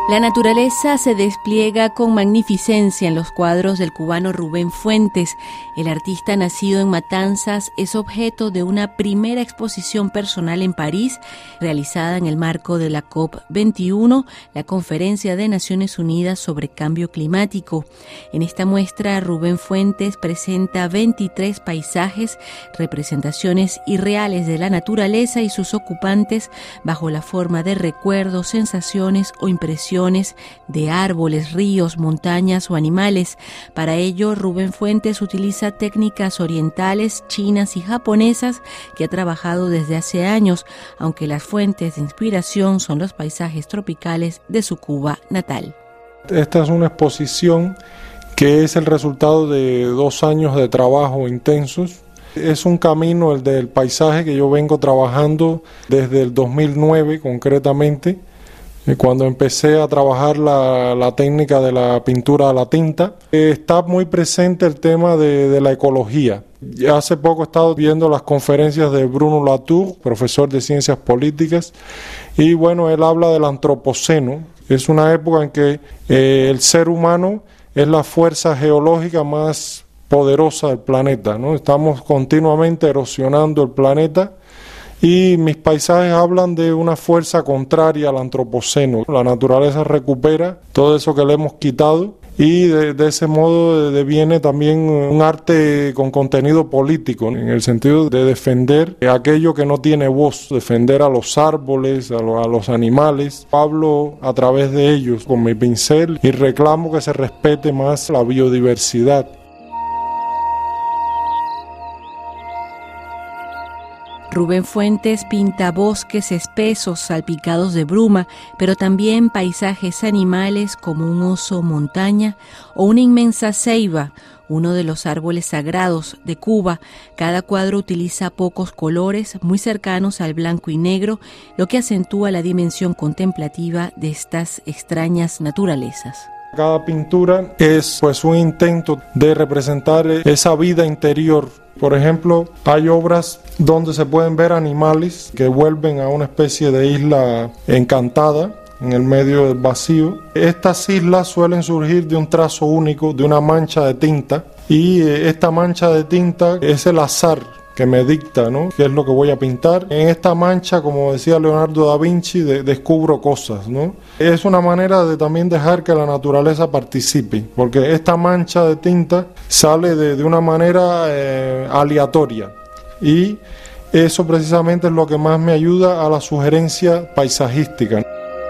La naturaleza se despliega con magnificencia en los cuadros del cubano Rubén Fuentes. El artista nacido en Matanzas es objeto de una primera exposición personal en París, realizada en el marco de la COP21, la Conferencia de Naciones Unidas sobre Cambio Climático. En esta muestra, Rubén Fuentes presenta 23 paisajes, representaciones irreales de la naturaleza y sus ocupantes bajo la forma de recuerdos, sensaciones o impresiones de árboles, ríos, montañas o animales. Para ello, Rubén Fuentes utiliza técnicas orientales, chinas y japonesas que ha trabajado desde hace años, aunque las fuentes de inspiración son los paisajes tropicales de su Cuba natal. Esta es una exposición que es el resultado de 2 años de trabajo intensos. Es un camino, el del paisaje, que yo vengo trabajando desde el 2009 concretamente, cuando empecé a trabajar la técnica de la pintura a la tinta. Está muy presente el tema de la ecología. Ya hace poco he estado viendo las conferencias de Bruno Latour, profesor de ciencias políticas, y bueno, él habla del antropoceno. Es una época en que el ser humano es la fuerza geológica más poderosa del planeta, ¿no? Estamos continuamente erosionando el planeta. Y mis paisajes hablan de una fuerza contraria al antropoceno. La naturaleza recupera todo eso que le hemos quitado y de ese modo deviene también un arte con contenido político, en el sentido de defender aquello que no tiene voz, defender a los árboles, a los animales. Hablo a través de ellos con mi pincel y reclamo que se respete más la biodiversidad. Rubén Fuentes pinta bosques espesos salpicados de bruma, pero también paisajes animales como un oso montaña o una inmensa ceiba, uno de los árboles sagrados de Cuba. Cada cuadro utiliza pocos colores, muy cercanos al blanco y negro, lo que acentúa la dimensión contemplativa de estas extrañas naturalezas. Cada pintura es un intento de representar esa vida interior. Por ejemplo, hay obras donde se pueden ver animales que vuelven a una especie de isla encantada en el medio del vacío. Estas islas suelen surgir de un trazo único, de una mancha de tinta, y esta mancha de tinta es el azar que me dicta, ¿no?, qué es lo que voy a pintar. En esta mancha, como decía Leonardo da Vinci, descubro cosas, ¿no? Es una manera de también dejar que la naturaleza participe, porque esta mancha de tinta sale de una manera aleatoria, y eso precisamente es lo que más me ayuda a la sugerencia paisajística.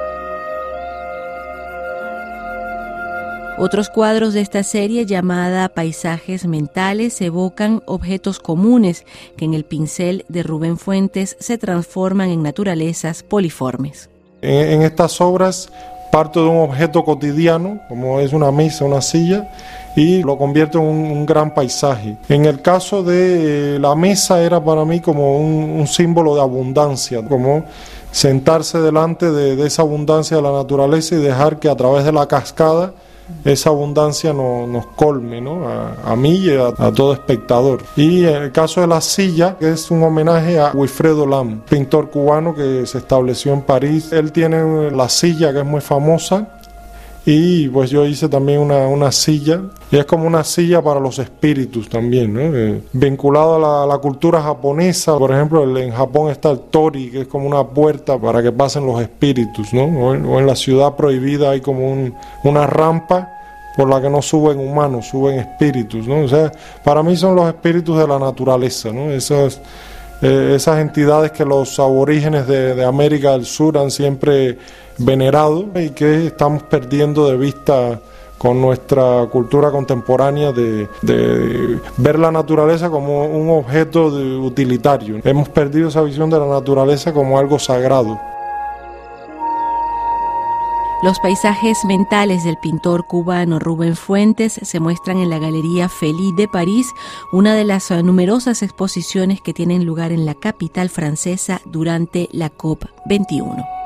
Otros cuadros de esta serie, llamada Paisajes Mentales, evocan objetos comunes que en el pincel de Rubén Fuentes se transforman en naturalezas poliformes. En estas obras parto de un objeto cotidiano, como es una mesa, una silla, y lo convierto en un gran paisaje. En el caso de la mesa era para mí como un símbolo de abundancia, como sentarse delante de esa abundancia de la naturaleza y dejar que a través de la cascada esa abundancia nos colme, ¿no?, a mí y a todo espectador. Y en el caso de la silla, que es un homenaje a Wilfredo Lam, pintor cubano que se estableció en París. Él tiene la silla, que es muy famosa, y pues yo hice también una silla, y es como una silla para los espíritus también, ¿no? Vinculado a la cultura japonesa. Por ejemplo, en Japón está el tori, que es como una puerta para que pasen los espíritus, ¿no? O en la ciudad prohibida hay como una rampa por la que no suben humanos, suben espíritus, ¿no? O sea, para mí son los espíritus de la naturaleza, ¿no? Esas entidades que los aborígenes de América del Sur han siempre venerado y que estamos perdiendo de vista con nuestra cultura contemporánea de ver la naturaleza como un objeto utilitario. Hemos perdido esa visión de la naturaleza como algo sagrado. Los paisajes mentales del pintor cubano Rubén Fuentes se muestran en la Galería Félix de París, una de las numerosas exposiciones que tienen lugar en la capital francesa durante la COP21.